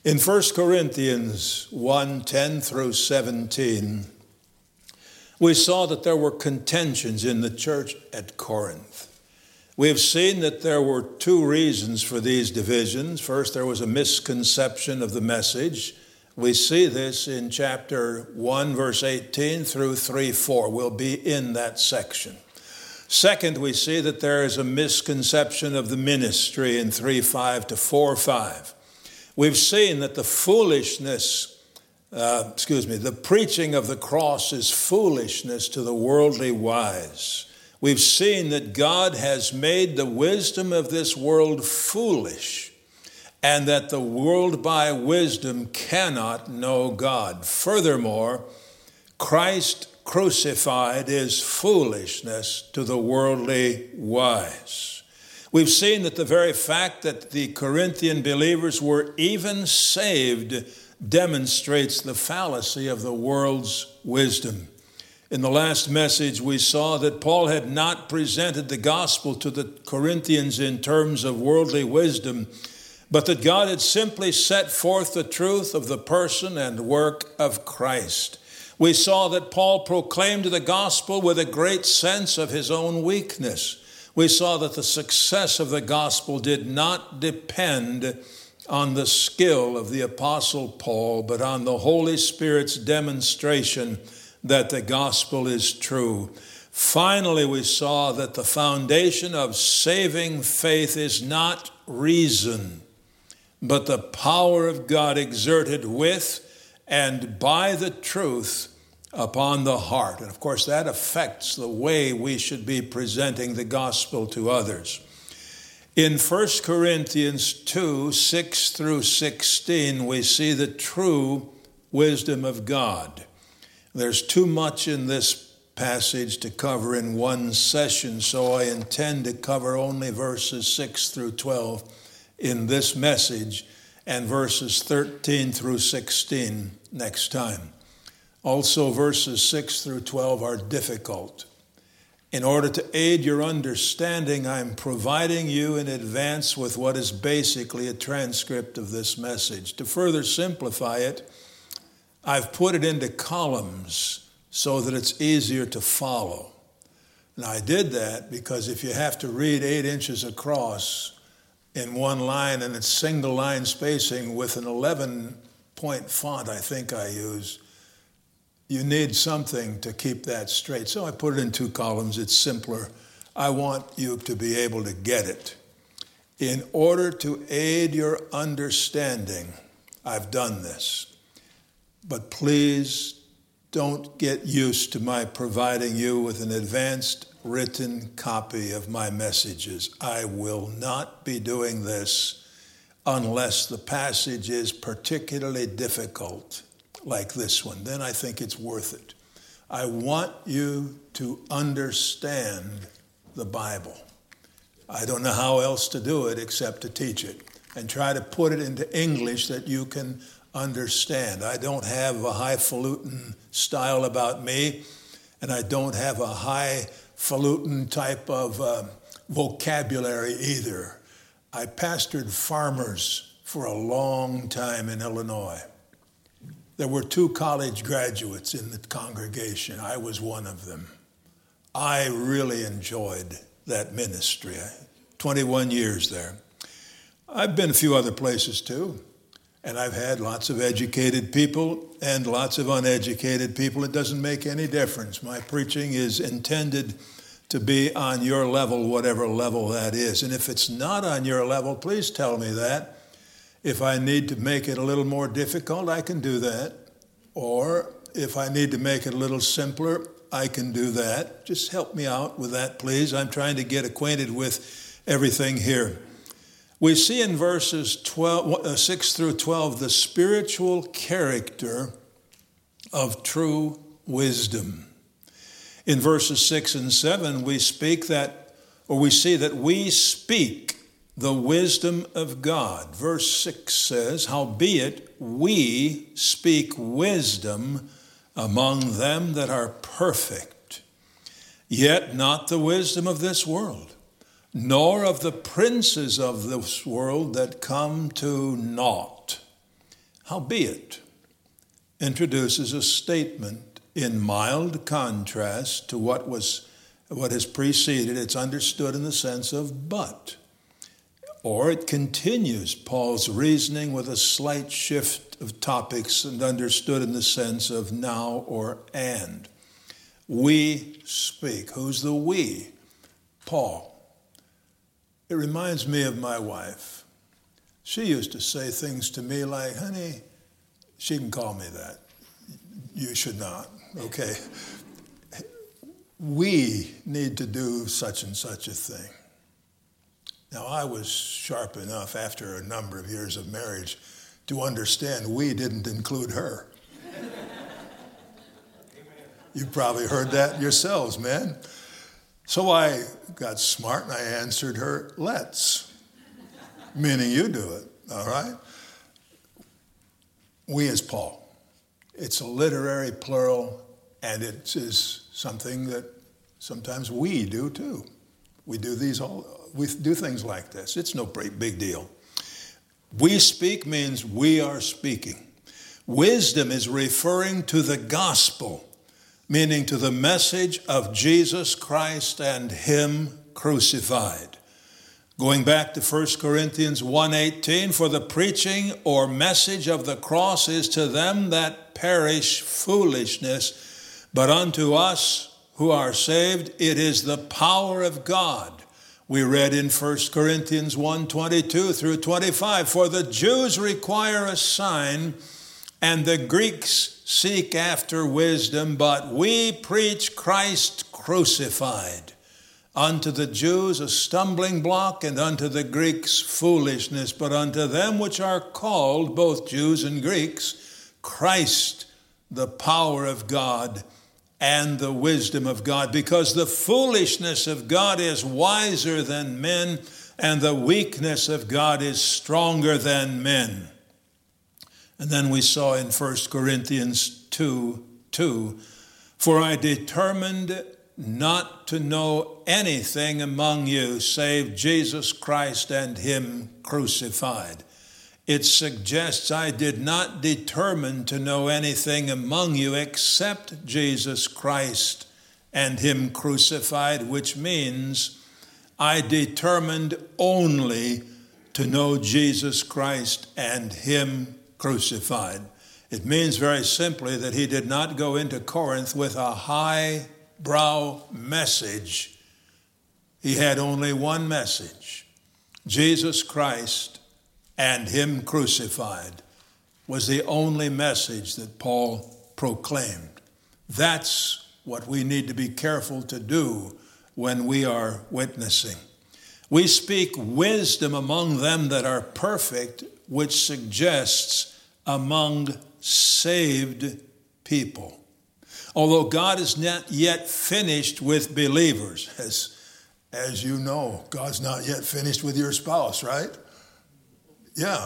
In 1 Corinthians 1:10 through 17, we saw that there were contentions in the church at Corinth. We have seen that there were two reasons for these divisions. First, there was a misconception of the message. We see this in chapter 1, verse 18 through 3:4. We'll be in that section. Second, we see that there is a misconception of the ministry in 3:5 to 4:5. We've seen that the preaching of the cross is foolishness to the worldly wise. We've seen that God has made the wisdom of this world foolish, and that the world by wisdom cannot know God. Furthermore, Christ crucified is foolishness to the worldly wise. We've seen that the very fact that the Corinthian believers were even saved demonstrates the fallacy of the world's wisdom. In the last message, we saw that Paul had not presented the gospel to the Corinthians in terms of worldly wisdom, but that God had simply set forth the truth of the person and work of Christ. We saw that Paul proclaimed the gospel with a great sense of his own weakness. We saw that the success of the gospel did not depend on the skill of the Apostle Paul, but on the Holy Spirit's demonstration that the gospel is true. Finally, we saw that the foundation of saving faith is not reason, but the power of God exerted with and by the truth upon the heart. And of course, that affects the way we should be presenting the gospel to others. In 1 Corinthians 2, 6 through 16, we see the true wisdom of God. There's too much in this passage to cover in one session, so I intend to cover only verses 6 through 12 in this message and verses 13 through 16 next time. Also, verses 6 through 12 are difficult. In order to aid your understanding, I'm providing you in advance with what is basically a transcript of this message. To further simplify it, I've put it into columns so that it's easier to follow. And I did that because if you have to read 8 inches across in one line and it's single line spacing with an 11-point font, I think I use, you need something to keep that straight. So I put it in 2 columns. It's simpler. I want you to be able to get it. In order to aid your understanding, I've done this. But please don't get used to my providing you with an advanced written copy of my messages. I will not be doing this unless the passage is particularly difficult, like this one. Then I think it's worth it. I want you to understand the Bible. I don't know how else to do it except to teach it and try to put it into English that you can understand. I don't have a highfalutin style about me, and I don't have a highfalutin type of vocabulary either. I pastored farmers for a long time in Illinois. There were 2 college graduates in the congregation. I was one of them. I really enjoyed that ministry. 21 years there. I've been a few other places too, and I've had lots of educated people and lots of uneducated people. It doesn't make any difference. My preaching is intended to be on your level, whatever level that is. And if it's not on your level, please tell me that. If I need to make it a little more difficult, I can do that. Or if I need to make it a little simpler, I can do that. Just help me out with that, please. I'm trying to get acquainted with everything here. We see in verses 6 through 12 the spiritual character of true wisdom. In verses 6 and 7, we see that we speak the wisdom of God. Verse 6 says, "Howbeit we speak wisdom among them that are perfect, yet not the wisdom of this world, nor of the princes of this world that come to naught. Howbeit introduces a statement in mild contrast to what has preceded. It's understood in the sense of but. Or it continues Paul's reasoning with a slight shift of topics and understood in the sense of now or and. We speak. Who's the we? Paul. It reminds me of my wife. She used to say things to me like, honey, she can call me that. You should not, okay? We need to do such and such a thing. Now, I was sharp enough after a number of years of marriage to understand we didn't include her. You probably heard that yourselves, man. So I got smart and I answered her, let's, meaning you do it, all right? We is Paul. It's a literary plural, and it is something that sometimes we do too. We do things like this. It's no big deal. We speak means we are speaking. Wisdom is referring to the gospel, meaning to the message of Jesus Christ and Him crucified. Going back to 1 Corinthians 1:18, for the preaching or message of the cross is to them that perish foolishness, but unto us who are saved it is the power of God. We read in 1 Corinthians 1:22 through 25, for the Jews require a sign, and the Greeks seek after wisdom, but we preach Christ crucified. Unto the Jews a stumbling block, and unto the Greeks foolishness, but unto them which are called, both Jews and Greeks, Christ, the power of God and the wisdom of God, because the foolishness of God is wiser than men, and the weakness of God is stronger than men. And then we saw in 1 Corinthians 2:2, for I determined not to know anything among you save Jesus Christ and Him crucified. It suggests I did not determine to know anything among you except Jesus Christ and Him crucified, which means I determined only to know Jesus Christ and Him crucified. It means very simply that he did not go into Corinth with a high-brow message. He had only one message. Jesus Christ and Him crucified was the only message that Paul proclaimed. That's what we need to be careful to do when we are witnessing. We speak wisdom among them that are perfect, which suggests among saved people. Although God is not yet finished with believers, as you know, God's not yet finished with your spouse, right? Yeah,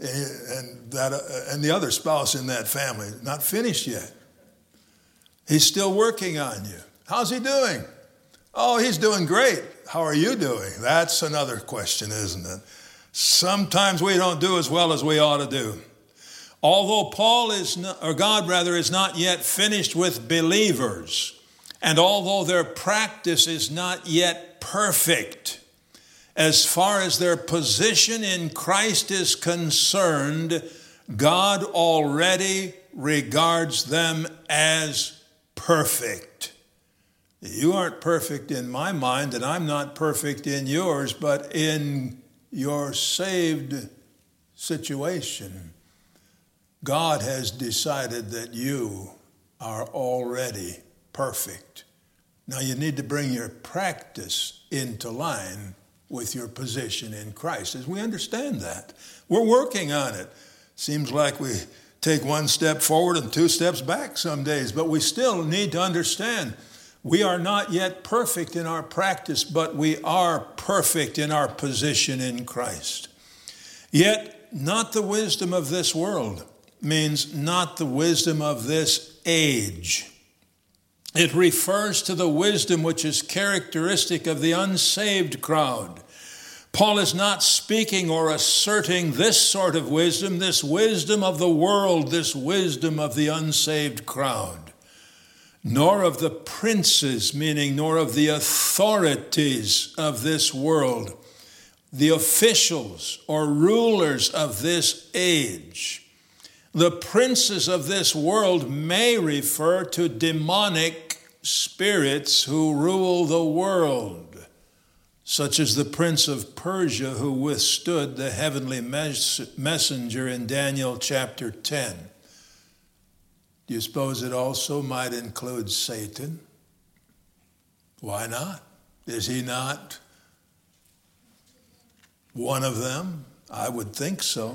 and the other spouse in that family, not finished yet. He's still working on you. How's he doing? Oh, he's doing great. How are you doing? That's another question, isn't it? Sometimes we don't do as well as we ought to do. Although God is not yet finished with believers, and although their practice is not yet perfect, as far as their position in Christ is concerned, God already regards them as perfect. You aren't perfect in my mind, and I'm not perfect in yours, but in your saved situation, God has decided that you are already perfect. Now you need to bring your practice into line with your position in Christ. As we understand that, we're working on it. Seems like we take one step forward and two steps back some days, but we still need to understand we are not yet perfect in our practice, but we are perfect in our position in Christ. Yet not the wisdom of this world means not the wisdom of this age. It refers to the wisdom which is characteristic of the unsaved crowd. Paul is not speaking or asserting this sort of wisdom, this wisdom of the world, this wisdom of the unsaved crowd, nor of the princes, meaning nor of the authorities of this world, the officials or rulers of this age. The princes of this world may refer to demonic spirits who rule the world, such as the prince of Persia who withstood the heavenly messenger in Daniel chapter 10. Do you suppose it also might include Satan? Why not? Is he not one of them? I would think so.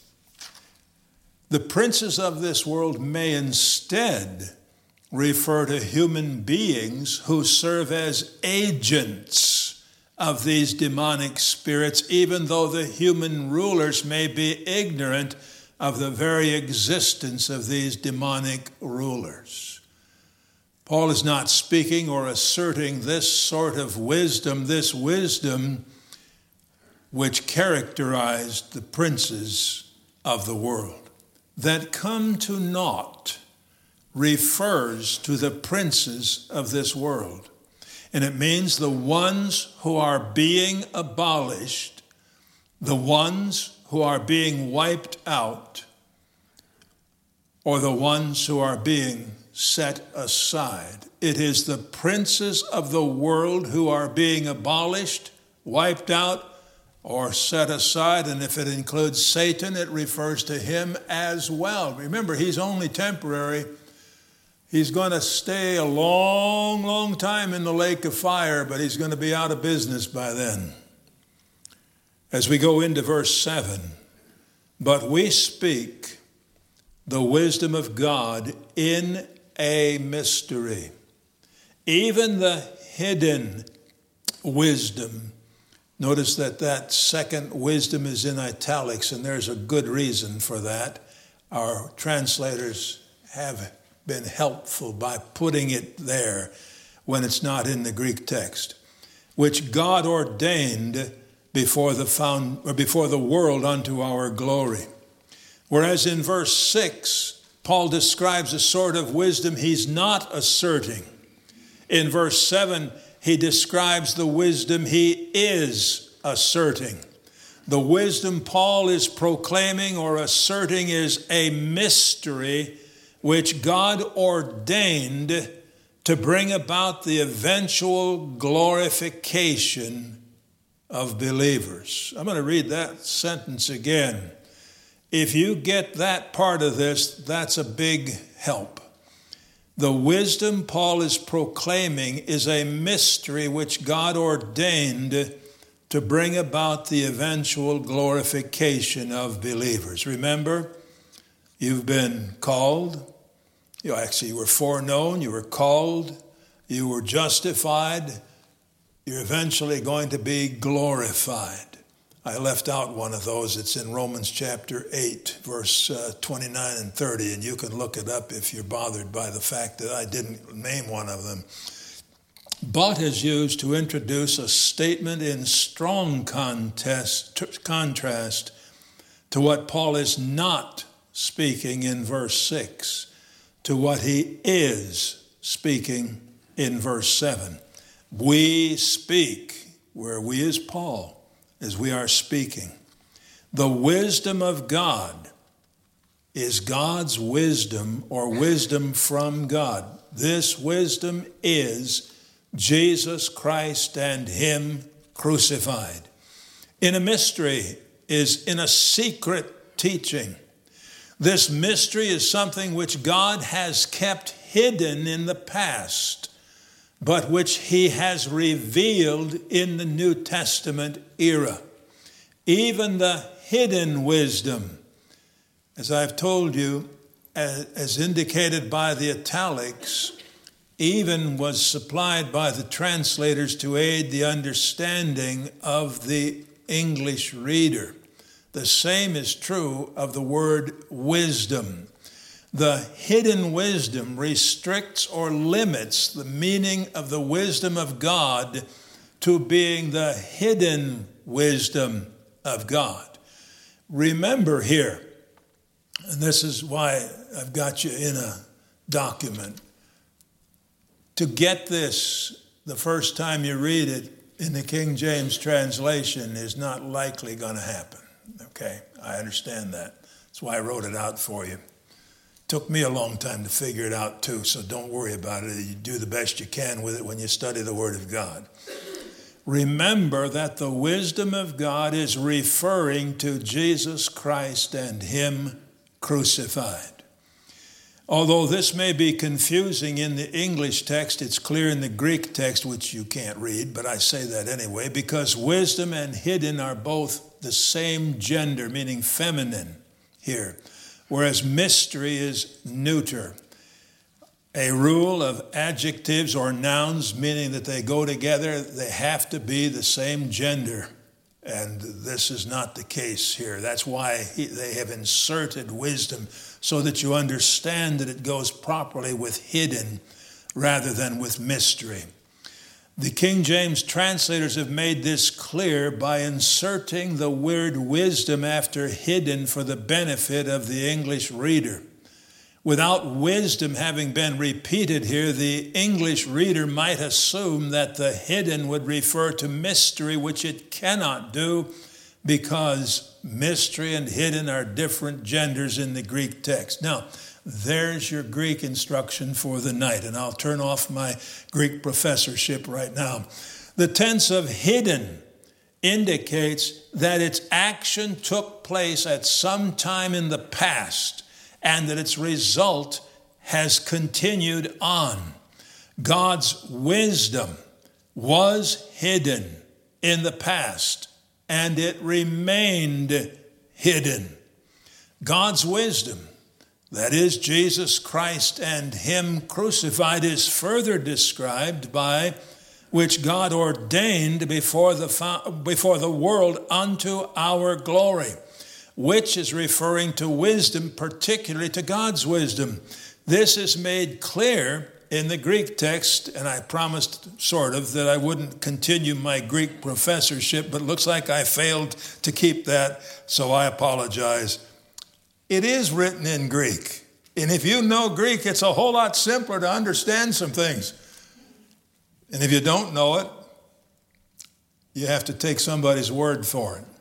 The princes of this world may instead refer to human beings who serve as agents of these demonic spirits, even though the human rulers may be ignorant of the very existence of these demonic rulers. Paul is not speaking or asserting this sort of wisdom, this wisdom which characterized the princes of the world. That come to naught refers to the princes of this world. And it means the ones who are being abolished, the ones who are being wiped out, or the ones who are being set aside. It is the princes of the world who are being abolished, wiped out, or set aside, and if it includes Satan, it refers to him as well. Remember, he's only temporary. He's going to stay a long, long time in the lake of fire, but he's going to be out of business by then. As we go into verse 7, but we speak the wisdom of God in a mystery, even the hidden wisdom. Notice that second wisdom is in italics, and there's a good reason for that. Our translators have been helpful by putting it there when it's not in the Greek text, which God ordained before the world unto our glory. Whereas in verse 6, Paul describes a sort of wisdom he's not asserting. In verse 7, he describes the wisdom he is asserting. The wisdom Paul is proclaiming or asserting is a mystery which God ordained to bring about the eventual glorification of believers. I'm going to read that sentence again. If you get that part of this, that's a big help. The wisdom Paul is proclaiming is a mystery which God ordained to bring about the eventual glorification of believers. Remember, you've been called. You were foreknown. You were called. You were justified. You're eventually going to be glorified. I left out one of those. It's in Romans chapter 8, verse 29 and 30, and you can look it up if you're bothered by the fact that I didn't name one of them. But is used to introduce a statement in strong contrast to what Paul is not speaking in verse 6, to what he is speaking in verse 7. We speak, where we is Paul, as we are speaking. The wisdom of God is God's wisdom or wisdom from God. This wisdom is Jesus Christ and him crucified. In a mystery is in a secret teaching. This mystery is something which God has kept hidden in the past, but which he has revealed in the New Testament era. Even the hidden wisdom, as I've told you, as indicated by the italics, even was supplied by the translators to aid the understanding of the English reader. The same is true of the word wisdom. The hidden wisdom restricts or limits the meaning of the wisdom of God to being the hidden wisdom of God. Remember here, and this is why I've got you in a document, to get this the first time you read it in the King James translation is not likely going to happen. Okay, I understand that. That's why I wrote it out for you. Took me a long time to figure it out too, so don't worry about it. You do the best you can with it when you study the Word of God. Remember that the wisdom of God is referring to Jesus Christ and Him crucified. Although this may be confusing in the English text, it's clear in the Greek text, which you can't read, but I say that anyway, because wisdom and hidden are both the same gender, meaning feminine here, whereas mystery is neuter. A rule of adjectives or nouns, meaning that they go together, they have to be the same gender. And this is not the case here. That's why they have inserted wisdom, so that you understand that it goes properly with hidden rather than with mystery. The King James translators have made this clear by inserting the word wisdom after hidden for the benefit of the English reader. Without wisdom having been repeated here, the English reader might assume that the hidden would refer to mystery, which it cannot do, because mystery and hidden are different genders in the Greek text. Now, there's your Greek instruction for the night, and I'll turn off my Greek professorship right now. The tense of hidden indicates that its action took place at some time in the past, and that its result has continued on. God's wisdom was hidden in the past, and it remained hidden. God's wisdom, that is Jesus Christ and Him crucified, is further described by which God ordained before the world unto our glory, which is referring to wisdom, particularly to God's wisdom. This is made clear in the Greek text, and I promised sort of that I wouldn't continue my Greek professorship, but it looks like I failed to keep that, so I apologize. It is written in Greek, and if you know Greek, it's a whole lot simpler to understand some things. And if you don't know it, you have to take somebody's word for it.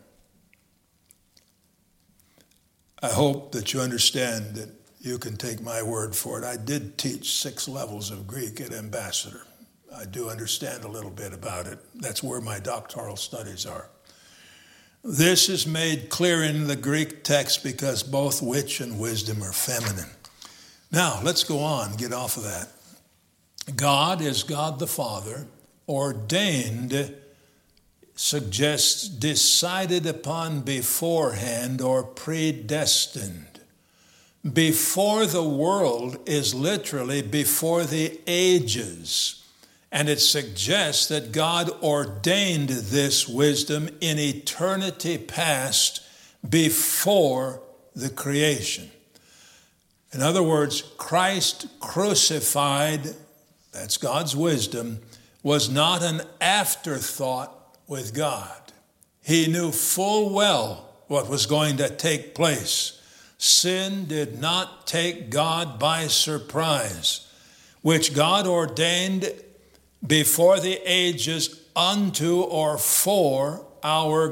I hope that you understand that you can take my word for it. I did teach 6 levels of Greek at Ambassador. I do understand a little bit about it. That's where my doctoral studies are. This is made clear in the Greek text because both witch and wisdom are feminine. Now, let's go on, get off of that. God is God the Father, ordained suggests decided upon beforehand or predestined. Before the world is literally before the ages, and it suggests that God ordained this wisdom in eternity past before the creation. In other words, Christ crucified, that's God's wisdom, was not an afterthought with God. He knew full well what was going to take place. Sin did not take God by surprise, which God ordained before the ages unto or for our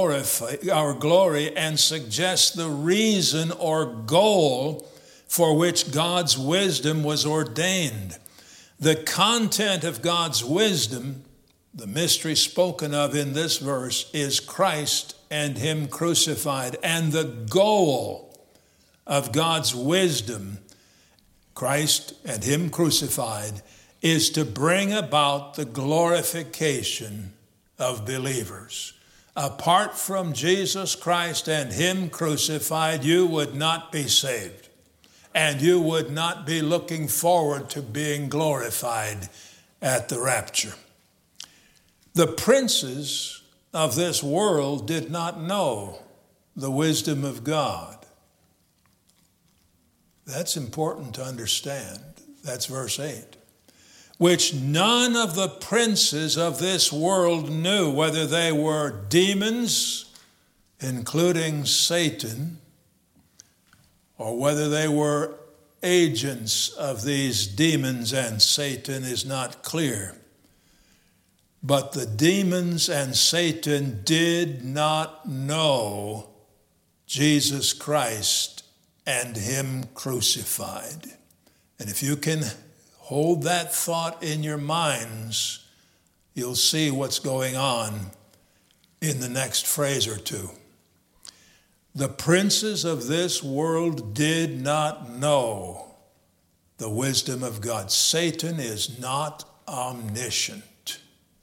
glory, and suggests the reason or goal for which God's wisdom was ordained. The content of God's wisdom, the mystery spoken of in this verse, is Christ and Him crucified. And the goal of God's wisdom, Christ and Him crucified, is to bring about the glorification of believers. Apart from Jesus Christ and Him crucified, you would not be saved. And you would not be looking forward to being glorified at the rapture. The princes of this world did not know the wisdom of God. That's important to understand. That's verse 8. which none of the princes of this world knew, whether they were demons, including Satan, or whether they were agents of these demons and Satan is not clear. But the demons and Satan did not know Jesus Christ and him crucified. And if you can hold that thought in your minds, you'll see what's going on in the next phrase or two. The princes of this world did not know the wisdom of God. Satan is not omniscient.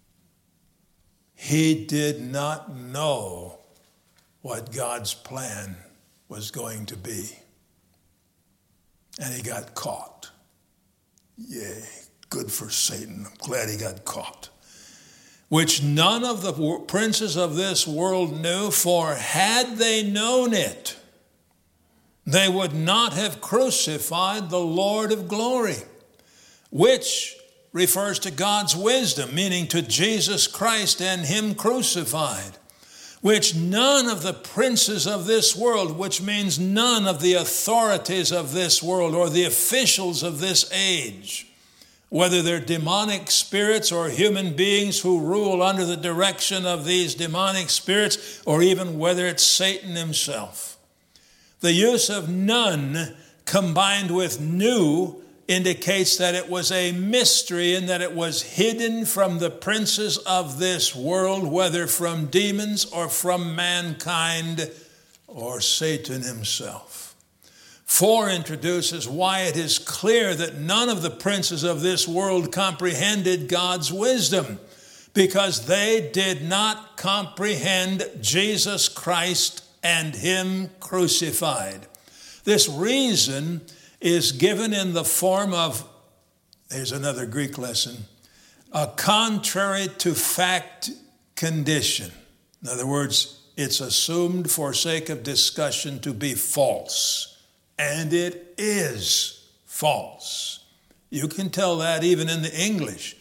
He did not know what God's plan was going to be. And he got caught. Yay, good for Satan. I'm glad he got caught. Which none of the princes of this world knew, for had they known it, they would not have crucified the Lord of glory, which refers to God's wisdom, meaning to Jesus Christ and him crucified, which none of the princes of this world, which means none of the authorities of this world or the officials of this age, whether they're demonic spirits or human beings who rule under the direction of these demonic spirits, or even whether it's Satan himself. The use of none combined with knew indicates that it was a mystery and that it was hidden from the princes of this world, whether from demons or from mankind or Satan himself. 4 introduces why it is clear that none of the princes of this world comprehended God's wisdom, because they did not comprehend Jesus Christ and him crucified. This reason is given in the form of, there's another Greek lesson, a contrary to fact condition. In other words, it's assumed for sake of discussion to be false. And it is false. You can tell that even in the English.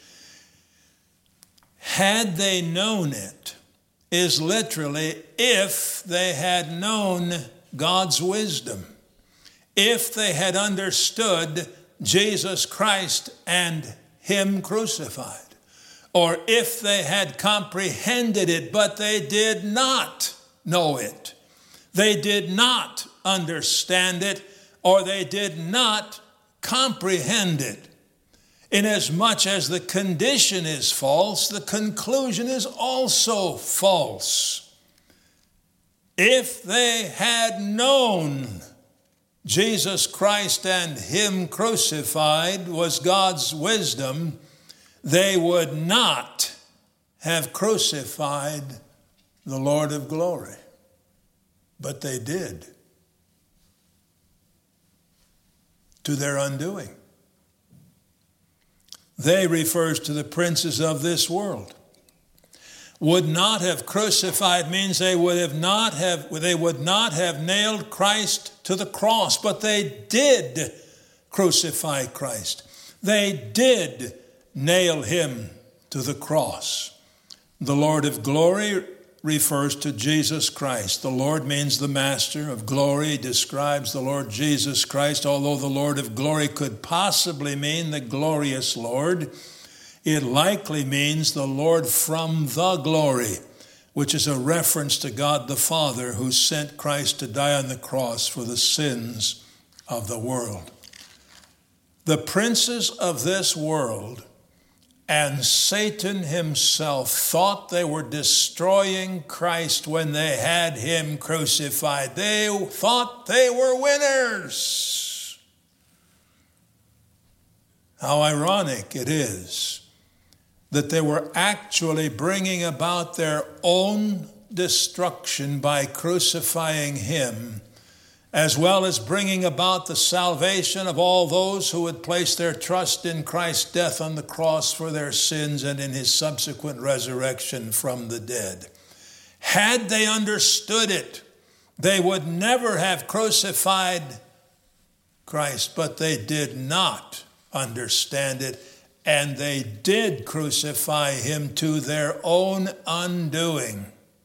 Had they known it is literally if they had known God's wisdom. If they had understood Jesus Christ and him crucified. Or if they had comprehended it, but they did not know it. They did not understand it, or they did not comprehend it. Inasmuch as the condition is false, the conclusion is also false. If they had known Jesus Christ and him crucified was God's wisdom, they would not have crucified the Lord of glory. But they did, to their undoing. They refers to the princes of this world. Would not have crucified means they would not have nailed Christ to the cross, but they did crucify Christ. They did nail him to the cross. The Lord of glory refers to Jesus Christ. The Lord means the Master of glory, describes the Lord Jesus Christ. Although the Lord of glory could possibly mean the glorious Lord, it likely means the Lord from the glory, which is a reference to God the Father who sent Christ to die on the cross for the sins of the world. The princes of this world and Satan himself thought they were destroying Christ when they had him crucified. They thought they were winners. How ironic it is that they were actually bringing about their own destruction by crucifying him, as well as bringing about the salvation of all those who would place their trust in Christ's death on the cross for their sins and in his subsequent resurrection from the dead. Had they understood it, they would never have crucified Christ, but they did not understand it, and they did crucify him to their own undoing.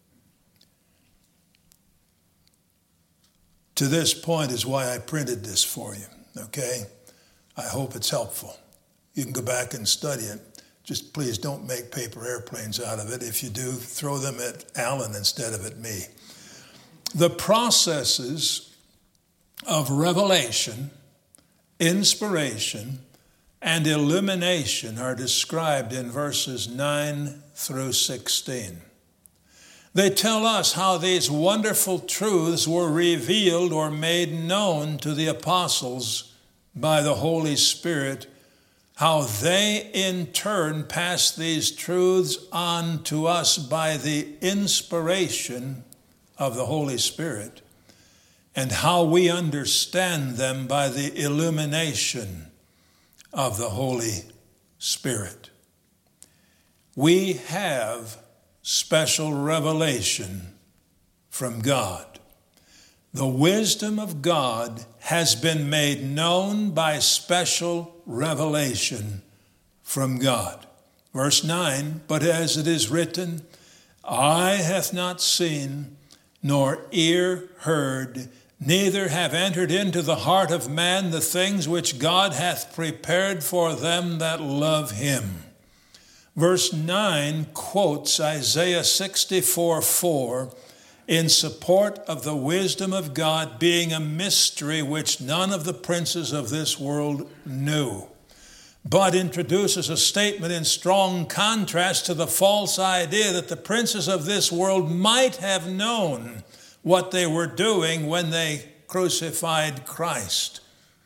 To this point is why I printed this for you, okay? I hope it's helpful. You can go back and study it. Just please don't make paper airplanes out of it. If you do, throw them at Alan instead of at me. The processes of revelation, inspiration, and illumination are described in verses 9 through 16. They tell us how these wonderful truths were revealed or made known to the apostles by the Holy Spirit, how they in turn passed these truths on to us by the inspiration of the Holy Spirit, and how we understand them by the illumination of the Holy Spirit. We have special revelation from God. The wisdom of God has been made known by special revelation from God. Verse 9, but as it is written, eye hath not seen, nor ear heard, neither have entered into the heart of man the things which God hath prepared for them that love him. Verse 9 quotes Isaiah 64:4 in support of the wisdom of God being a mystery which none of the princes of this world knew, but introduces a statement in strong contrast to the false idea that the princes of this world might have known what they were doing when they crucified Christ.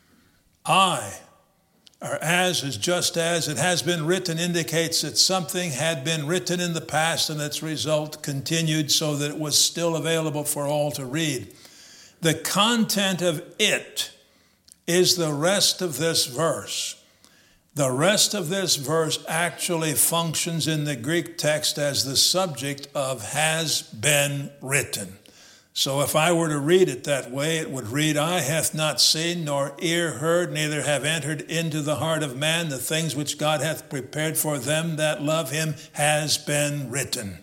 Just as it has been written, indicates that something had been written in the past and its result continued so that it was still available for all to read. The content of it is the rest of this verse. The rest of this verse actually functions in the Greek text as the subject of has been written. So if I were to read it that way, it would read, eye hath not seen, nor ear heard, neither have entered into the heart of man the things which God hath prepared for them that love him has been written.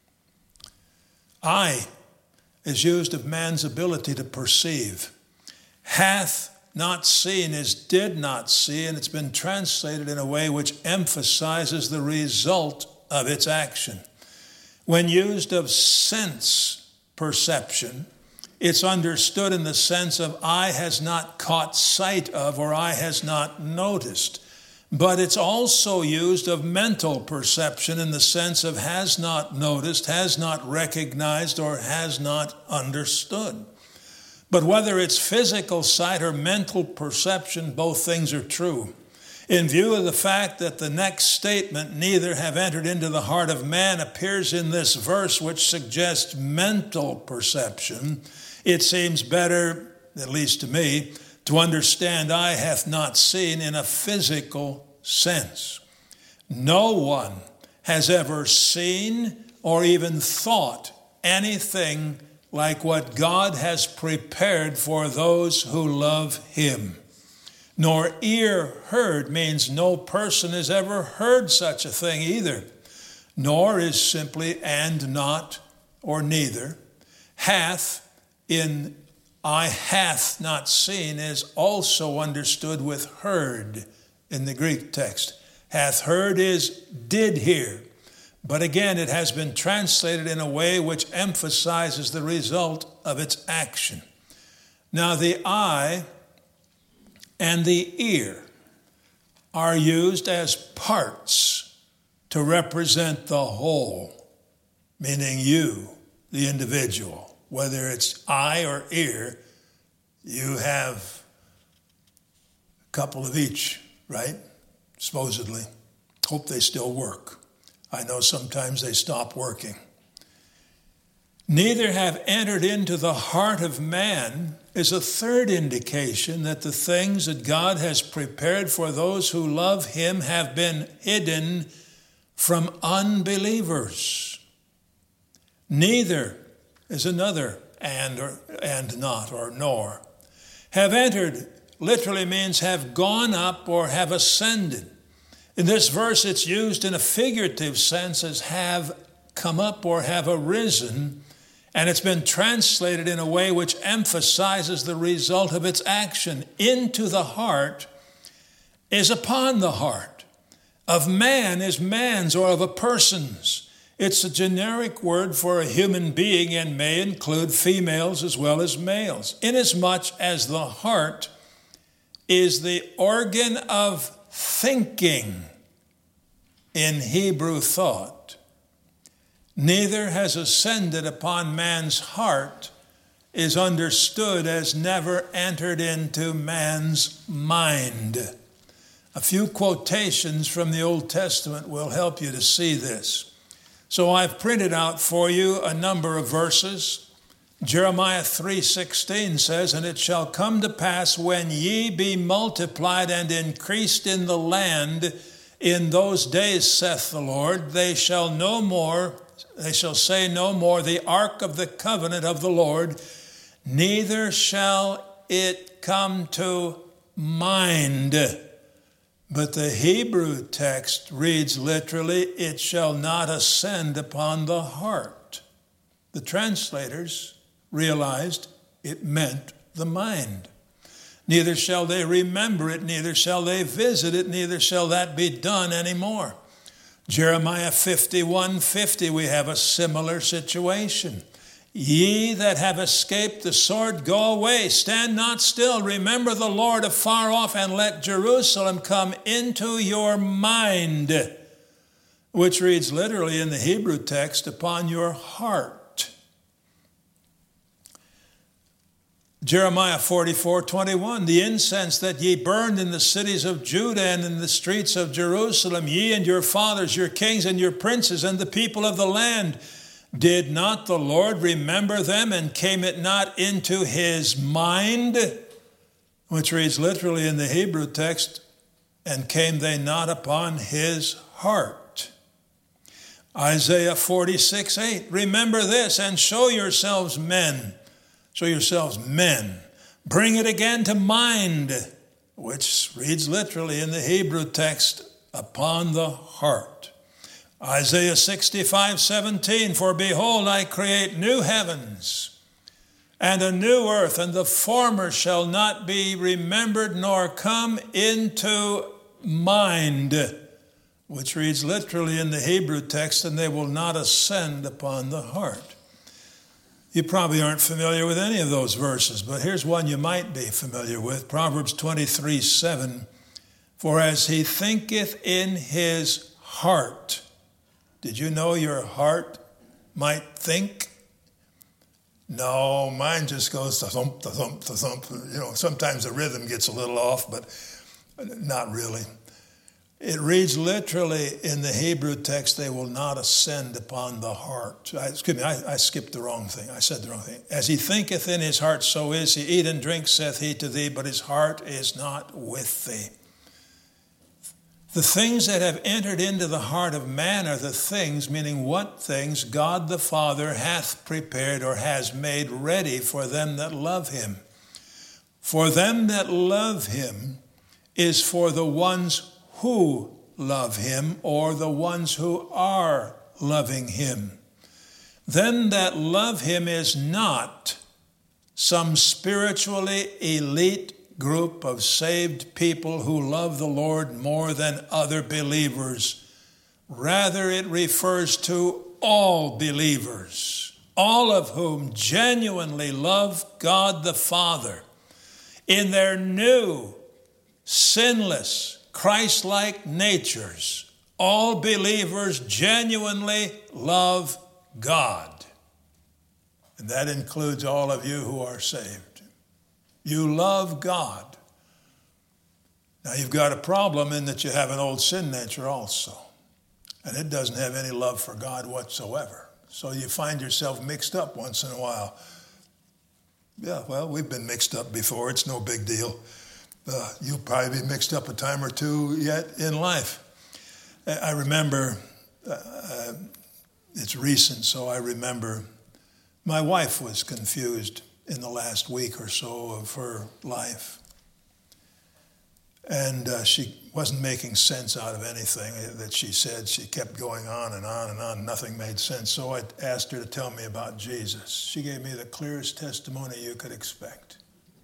Eye is used of man's ability to perceive. Hath not seen is did not see, and it's been translated in a way which emphasizes the result of its action. When used of sense perception, it's understood in the sense of eye has not caught sight of or eye has not noticed. But it's also used of mental perception in the sense of has not noticed, has not recognized, or has not understood. But whether it's physical sight or mental perception, both things are true. In view of the fact that the next statement, neither have entered into the heart of man, appears in this verse, which suggests mental perception, it seems better, at least to me, to understand eye hath not seen in a physical sense. No one has ever seen or even thought anything like what God has prepared for those who love him. Nor ear heard means no person has ever heard such a thing either. Nor is simply and not or neither. Hath in eye hath not seen is also understood with heard in the Greek text. Hath heard is did hear. But again, it has been translated in a way which emphasizes the result of its action. Now, the eye and the ear are used as parts to represent the whole, meaning you, the individual. Whether it's eye or ear, you have a couple of each, right? Supposedly. Hope they still work. I know sometimes they stop working. Neither have entered into the heart of man is a third indication that the things that God has prepared for those who love him have been hidden from unbelievers. Neither is another and not or nor. Have entered literally means have gone up or have ascended. In this verse, it's used in a figurative sense as have come up or have arisen, and it's been translated in a way which emphasizes the result of its action. Into the heart is upon the heart. Of man is man's, or of a person's. It's a generic word for a human being and may include females as well as males, inasmuch as the heart is the organ of thinking in Hebrew thought. Neither has ascended upon man's heart is understood as never entered into man's mind. A few quotations from the Old Testament will help you to see this. So I've printed out for you a number of verses. Jeremiah 3:16 says, "And it shall come to pass when ye be multiplied and increased in the land, in those days, saith the Lord, they shall say no more, the ark of the covenant of the Lord, neither shall it come to mind." But the Hebrew text reads literally, "It shall not ascend upon the heart." The translators realized it meant the mind. Neither shall they remember it, neither shall they visit it, neither shall that be done anymore. Jeremiah 51:50, we have a similar situation. "Ye that have escaped the sword, go away, stand not still, remember the Lord afar off, and let Jerusalem come into your mind," which reads literally in the Hebrew text, upon your heart. Jeremiah 44:21, "The incense that ye burned in the cities of Judah and in the streets of Jerusalem, ye and your fathers, your kings and your princes, and the people of the land, did not the Lord remember them, and came it not into his mind?" Which reads literally in the Hebrew text, "And came they not upon his heart?" Isaiah 46:8, "Remember this, and show yourselves men." Show yourselves men. "Bring it again to mind," which reads literally in the Hebrew text, upon the heart. Isaiah 65:17, "For behold, I create new heavens and a new earth, and the former shall not be remembered nor come into mind," which reads literally in the Hebrew text, "and they will not ascend upon the heart." You probably aren't familiar with any of those verses, but here's one you might be familiar with. Proverbs 23:7, "For as he thinketh in his heart." Did you know your heart might think? No, mine just goes to thump, to thump, to thump. Sometimes the rhythm gets a little off, but not really. It reads literally in the Hebrew text, "They will not ascend upon the heart." I skipped the wrong thing. I said the wrong thing. "As he thinketh in his heart, so is he. Eat and drink, saith he to thee, but his heart is not with thee." The things that have entered into the heart of man are the things, meaning what things God the Father hath prepared or has made ready for them that love him. For them that love him is for the ones who love him, or the ones who are loving him. Them that love him is not some spiritually elite group of saved people who love the Lord more than other believers. Rather, it refers to all believers, all of whom genuinely love God the Father in their new, sinless, Christ-like natures. All believers genuinely love God. And that includes all of you who are saved. You love God. Now you've got a problem in that you have an old sin nature also. And it doesn't have any love for God whatsoever. So you find yourself mixed up once in a while. Yeah, well, we've been mixed up before. It's no big deal. You'll probably be mixed up a time or two yet in life. I remember, it's recent, so I remember my wife was confused in the last week or so of her life. And she wasn't making sense out of anything that she said. She kept going on and on and on. Nothing made sense. So I asked her to tell me about Jesus. She gave me the clearest testimony you could expect.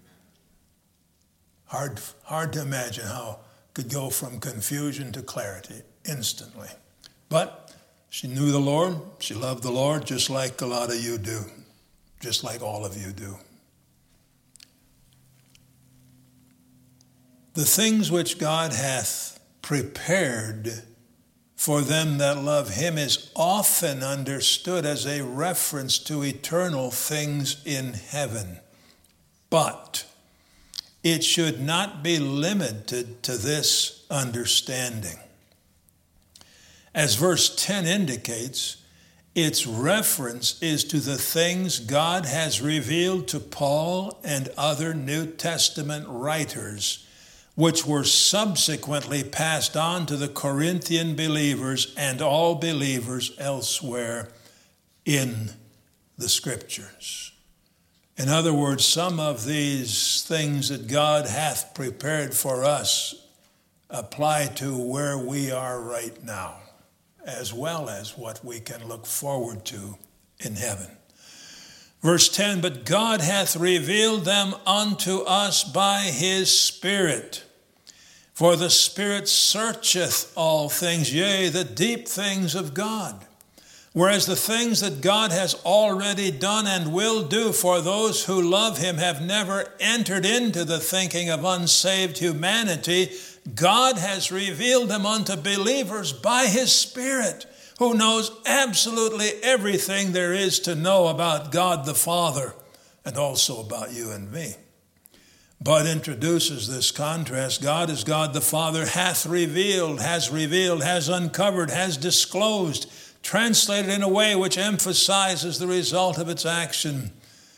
Hard to imagine how it could go from confusion to clarity instantly. But she knew the Lord. She loved the Lord just like a lot of you do. Just like all of you do. The things which God hath prepared for them that love him is often understood as a reference to eternal things in heaven. But it should not be limited to this understanding. As verse 10 indicates, its reference is to the things God has revealed to Paul and other New Testament writers, which were subsequently passed on to the Corinthian believers and all believers elsewhere in the Scriptures. In other words, some of these things that God hath prepared for us apply to where we are right now, as well as what we can look forward to in heaven. Verse 10, but God hath revealed them unto us by his Spirit. For the Spirit searcheth all things, yea, the deep things of God. Whereas the things that God has already done and will do for those who love him have never entered into the thinking of unsaved humanity, God has revealed them unto believers by his Spirit, who knows absolutely everything there is to know about God the Father and also about you and me. Bud introduces this contrast. God as God the Father hath revealed, has uncovered, has disclosed, translated in a way which emphasizes the result of its action.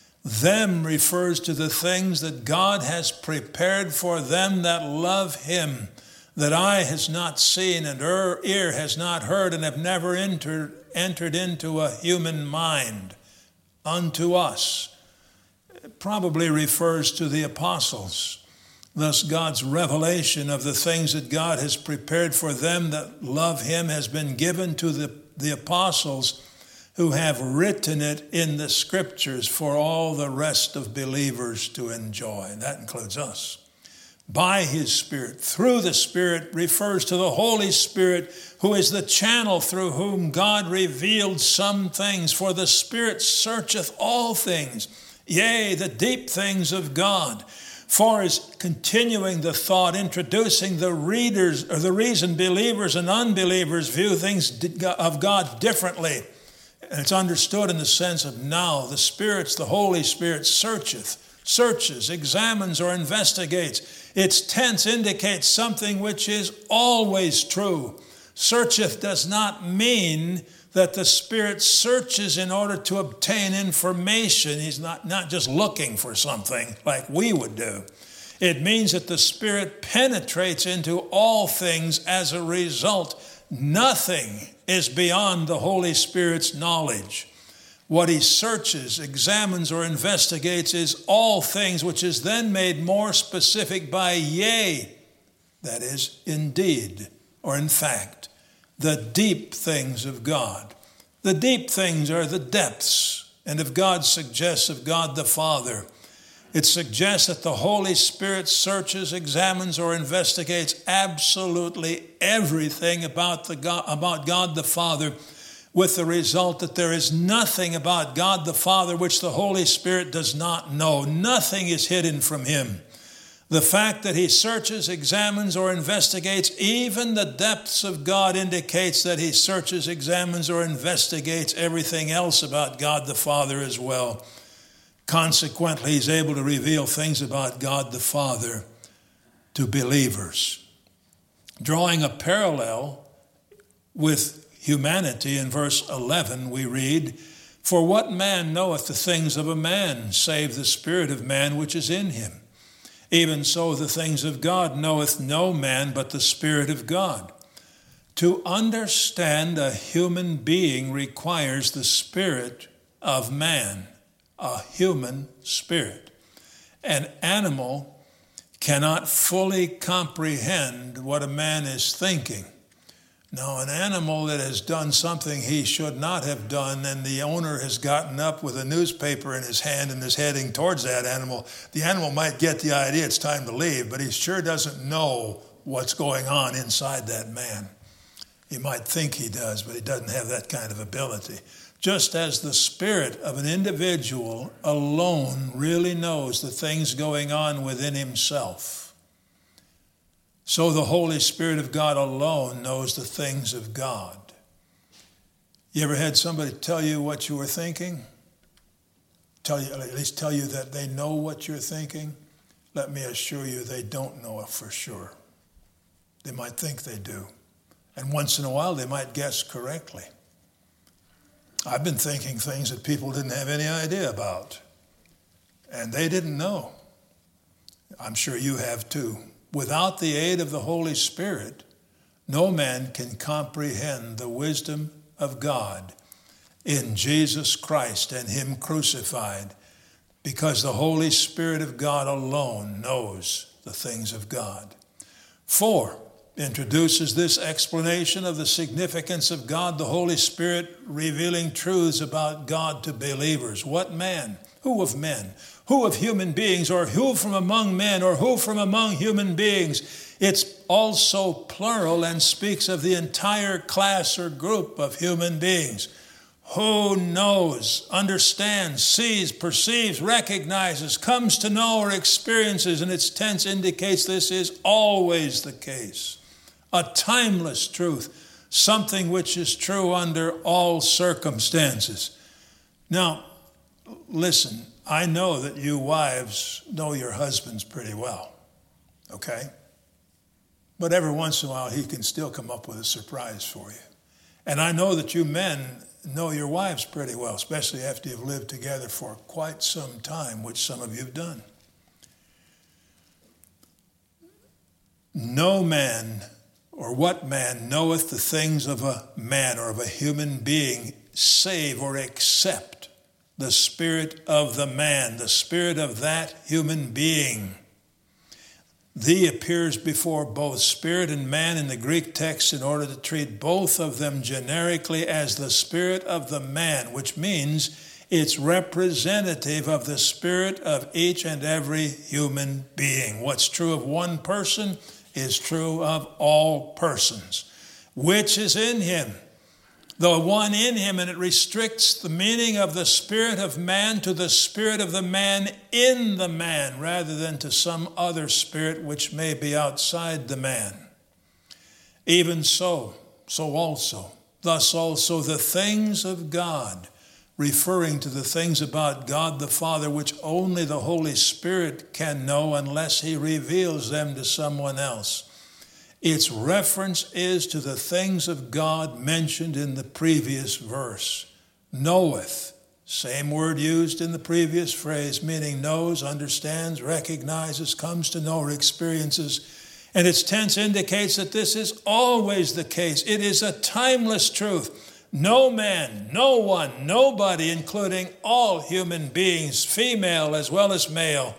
Them refers to the things that God has prepared for them that love him, that eye has not seen and ear has not heard and have never entered into a human mind unto us. Probably refers to the apostles. Thus, God's revelation of the things that God has prepared for them that love him has been given to the apostles, who have written it in the Scriptures for all the rest of believers to enjoy. And that includes us. By his Spirit, through the Spirit, refers to the Holy Spirit, who is the channel through whom God revealed some things. For the Spirit searcheth all things, yea, the deep things of God. For is continuing the thought, introducing the readers, or the reason believers and unbelievers view things of God differently. And it's understood in the sense of now the Holy Spirit searches, examines, or investigates. Its tense indicates something which is always true. Searcheth does not mean that the Spirit searches in order to obtain information. He's not just looking for something like we would do. It means that the Spirit penetrates into all things. As a result, nothing is beyond the Holy Spirit's knowledge. What he searches, examines, or investigates is all things, which is then made more specific by yea, that is, indeed, or in fact, the deep things of God. The deep things are the depths, and if God suggests of God the Father, it suggests that the Holy Spirit searches, examines, or investigates absolutely everything about God the Father, with the result that there is nothing about God the Father which the Holy Spirit does not know. Nothing is hidden from him. The fact that he searches, examines, or investigates even the depths of God indicates that he searches, examines, or investigates everything else about God the Father as well. Consequently, he's able to reveal things about God the Father to believers. Drawing a parallel with humanity, in verse 11 we read, "For what man knoweth the things of a man, save the spirit of man which is in him? Even so the things of God knoweth no man but the Spirit of God." To understand a human being requires the spirit of man, a human spirit. An animal cannot fully comprehend what a man is thinking. Now, an animal that has done something he should not have done, and the owner has gotten up with a newspaper in his hand and is heading towards that animal, the animal might get the idea it's time to leave, but he sure doesn't know what's going on inside that man. He might think he does, but he doesn't have that kind of ability. Just as the spirit of an individual alone really knows the things going on within himself, so the Holy Spirit of God alone knows the things of God. You ever had somebody tell you what you were thinking? At least tell you that they know what you're thinking? Let me assure you they don't know it for sure. They might think they do. And once in a while they might guess correctly. I've been thinking things that people didn't have any idea about. And they didn't know. I'm sure you have too. Without the aid of the Holy Spirit, no man can comprehend the wisdom of God in Jesus Christ and Him crucified, because the Holy Spirit of God alone knows the things of God. 4, introduces this explanation of the significance of God, the Holy Spirit revealing truths about God to believers. What man? Who of men? Who of human beings? Or who from among men? Or who from among human beings? It's also plural and speaks of the entire class or group of human beings. Who knows, understands, sees, perceives, recognizes, comes to know or experiences, and its tense indicates this is always the case. A timeless truth, something which is true under all circumstances. Now, listen, I know that you wives know your husbands pretty well, okay? But every once in a while, he can still come up with a surprise for you. And I know that you men know your wives pretty well, especially after you've lived together for quite some time, which some of you have done. No man, or what man knoweth the things of a man or of a human being, save or except the spirit of the man, the spirit of that human being. Thee appears before both spirit and man in the Greek text in order to treat both of them generically as the spirit of the man, which means it's representative of the spirit of each and every human being. What's true of one person is true of all persons. Which is in him? The one in him, and it restricts the meaning of the spirit of man to the spirit of the man in the man, rather than to some other spirit which may be outside the man. Even so also, thus also the things of God, referring to the things about God the Father, which only the Holy Spirit can know unless He reveals them to someone else. Its reference is to the things of God mentioned in the previous verse. Knoweth, same word used in the previous phrase, meaning knows, understands, recognizes, comes to know, or experiences. And its tense indicates that this is always the case. It is a timeless truth. No man, no one, nobody, including all human beings, female as well as male,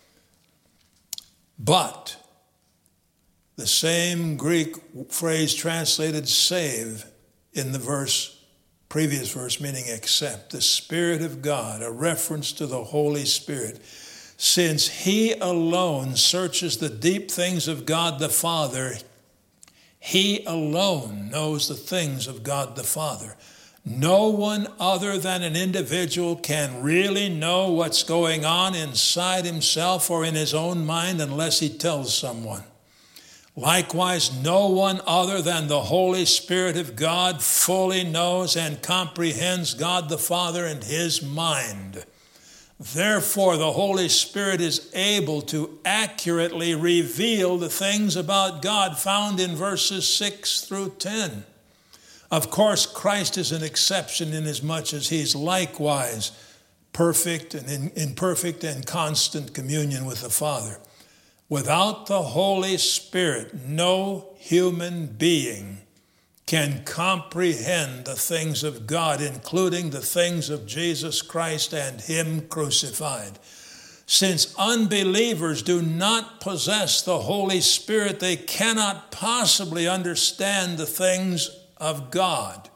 but the same Greek phrase translated save in the previous verse, meaning except. The Spirit of God, a reference to the Holy Spirit. Since He alone searches the deep things of God the Father, He alone knows the things of God the Father. No one other than an individual can really know what's going on inside himself or in his own mind unless he tells someone. Likewise, no one other than the Holy Spirit of God fully knows and comprehends God the Father and His mind. Therefore, the Holy Spirit is able to accurately reveal the things about God found in verses 6 through 10. Of course, Christ is an exception inasmuch as He's likewise perfect and in perfect and constant communion with the Father. Without the Holy Spirit, no human being can comprehend the things of God, including the things of Jesus Christ and Him crucified. Since unbelievers do not possess the Holy Spirit, they cannot possibly understand the things of God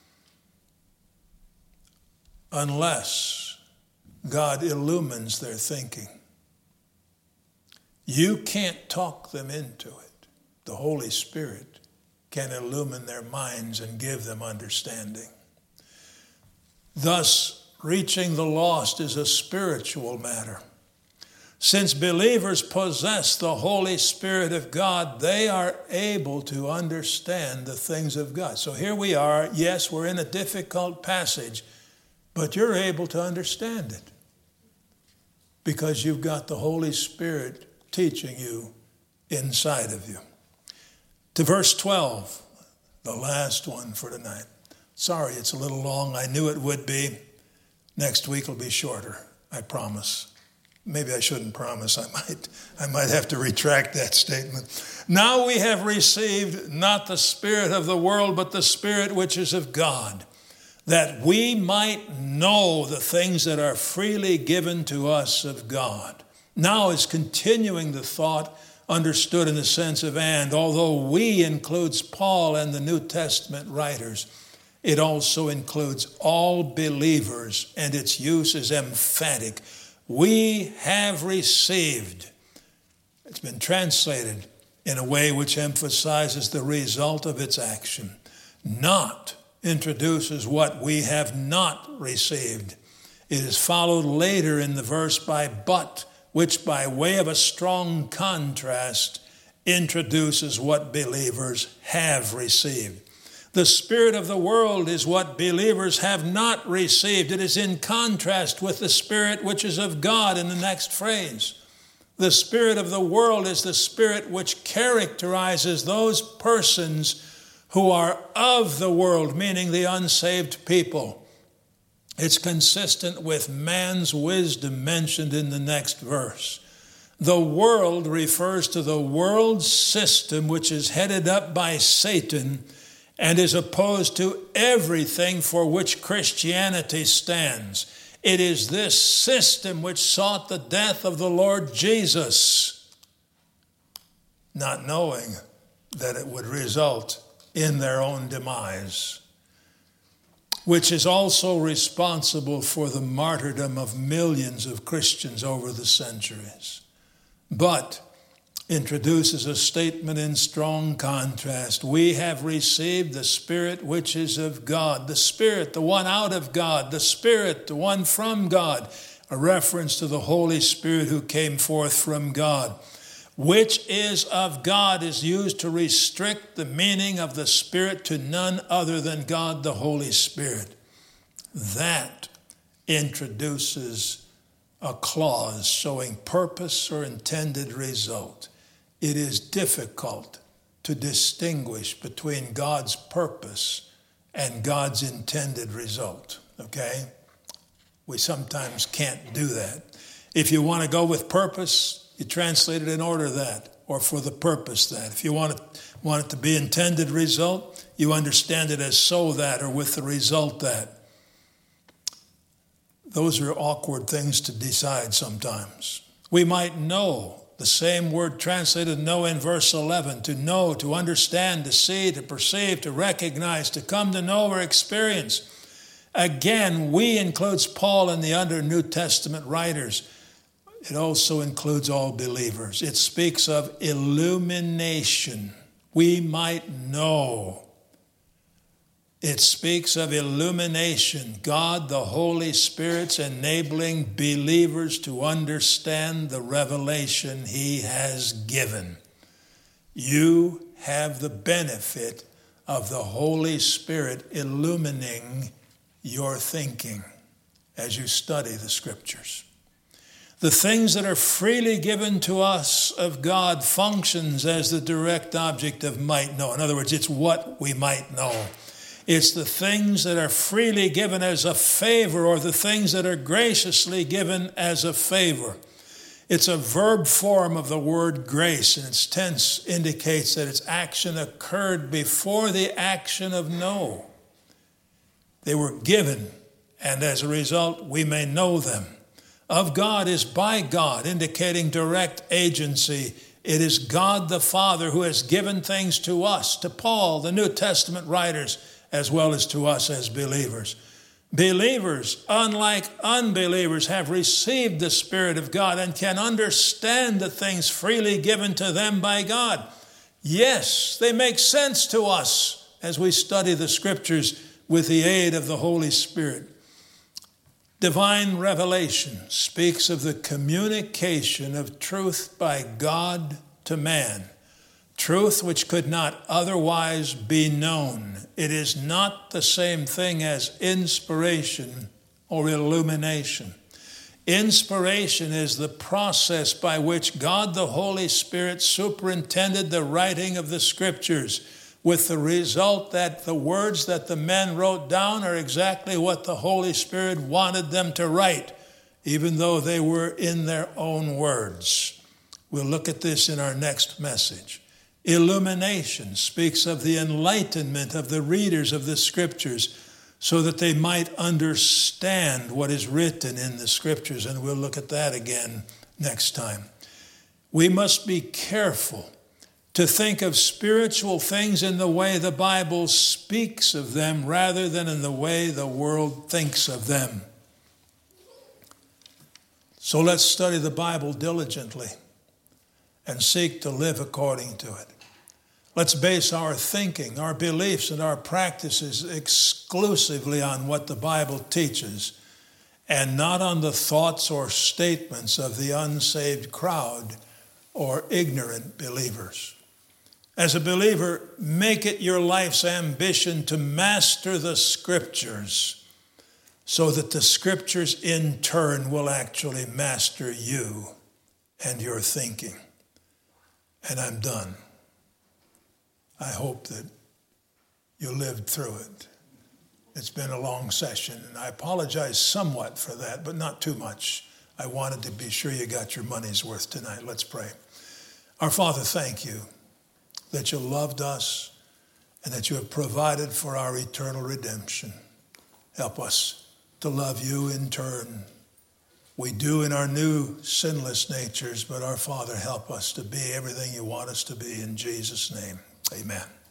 unless God illumines their thinking. You can't talk them into it. The Holy Spirit can illumine their minds and give them understanding. Thus, reaching the lost is a spiritual matter. Since believers possess the Holy Spirit of God, they are able to understand the things of God. So here we are. Yes, we're in a difficult passage, but you're able to understand it because you've got the Holy Spirit teaching you inside of you. To verse 12, the last one for tonight. Sorry, it's a little long. I knew it would be. Next week will be shorter, I promise. Maybe I shouldn't promise. I might have to retract that statement. Now we have received not the spirit of the world, but the Spirit which is of God, that we might know the things that are freely given to us of God. Now is continuing the thought understood in the sense of and. Although we includes Paul and the New Testament writers, it also includes all believers, and its use is emphatic. We have received. It's been translated in a way which emphasizes the result of its action. Not introduces what we have not received. It is followed later in the verse by but, which by way of a strong contrast introduces what believers have received. The spirit of the world is what believers have not received. It is in contrast with the Spirit which is of God in the next phrase. The spirit of the world is the spirit which characterizes those persons who are of the world, meaning the unsaved people. It's consistent with man's wisdom mentioned in the next verse. The world refers to the world system which is headed up by Satan and is opposed to everything for which Christianity stands. It is this system which sought the death of the Lord Jesus, not knowing that it would result in their own demise, which is also responsible for the martyrdom of millions of Christians over the centuries, but introduces a statement in strong contrast. We have received the Spirit which is of God, the Spirit, the one out of God, the Spirit, the one from God, a reference to the Holy Spirit who came forth from God. Which is of God is used to restrict the meaning of the Spirit to none other than God, the Holy Spirit. That introduces a clause showing purpose or intended result. It is difficult to distinguish between God's purpose and God's intended result, okay? We sometimes can't do that. If you want to go with purpose, you translate it in order that, or for the purpose that. If you want it to be intended result, you understand it as so that, or with the result that. Those are awkward things to decide sometimes. We might know the same word translated know in verse 11, to know, to understand, to see, to perceive, to recognize, to come to know or experience. Again, we includes Paul and the other New Testament writers. It also includes all believers. It speaks of illumination. We might know. It speaks of illumination, God, the Holy Spirit's enabling believers to understand the revelation He has given. You have the benefit of the Holy Spirit illumining your thinking as you study the Scriptures. The things that are freely given to us of God functions as the direct object of might know. In other words, it's what we might know. It's the things that are freely given as a favor, or the things that are graciously given as a favor. It's a verb form of the word grace, and its tense indicates that its action occurred before the action of know. They were given, and as a result, we may know them. Of God is by God, indicating direct agency. It is God the Father who has given things to us, to Paul, the New Testament writers, as well as to us as believers. Believers, unlike unbelievers, have received the Spirit of God and can understand the things freely given to them by God. Yes, they make sense to us as we study the Scriptures with the aid of the Holy Spirit. Divine revelation speaks of the communication of truth by God to man, truth which could not otherwise be known. It is not the same thing as inspiration or illumination. Inspiration is the process by which God the Holy Spirit superintended the writing of the Scriptures, with the result that the words that the men wrote down are exactly what the Holy Spirit wanted them to write, even though they were in their own words. We'll look at this in our next message. Illumination speaks of the enlightenment of the readers of the Scriptures so that they might understand what is written in the Scriptures, and we'll look at that again next time. We must be careful to think of spiritual things in the way the Bible speaks of them rather than in the way the world thinks of them. So let's study the Bible diligently and seek to live according to it. Let's base our thinking, our beliefs, and our practices exclusively on what the Bible teaches and not on the thoughts or statements of the unsaved crowd or ignorant believers. As a believer, make it your life's ambition to master the Scriptures so that the Scriptures in turn will actually master you and your thinking. And I'm done. I hope that you lived through it. It's been a long session, and I apologize somewhat for that, but not too much. I wanted to be sure you got your money's worth tonight. Let's pray. Our Father, thank you that you loved us and that you have provided for our eternal redemption. Help us to love you in turn. We do in our new sinless natures, but our Father, help us to be everything you want us to be. In Jesus' name, amen.